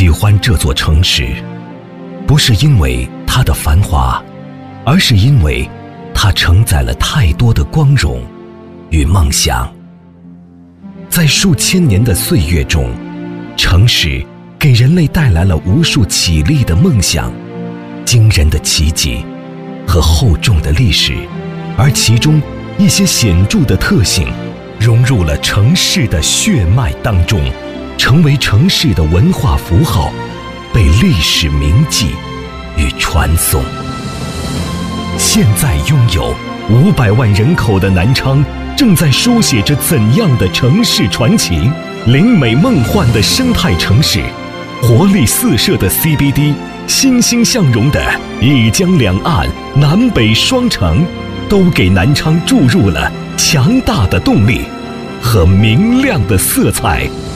喜欢这座城市，不是因为它的繁华，而是因为它承载了太多的光荣与梦想。在数千年的岁月中，城市给人类带来了无数绮丽的梦想、惊人的奇迹和厚重的历史，而其中一些显著的特性融入了城市的血脉当中，成为城市的文化符号，被历史铭记与传颂。现在拥有500万人口的南昌，正在书写着怎样的城市传奇？灵美梦幻的生态城市，活力四射的 CBD， 欣欣向荣的一江两岸南北双城，都给南昌注入了强大的动力和明亮的色彩。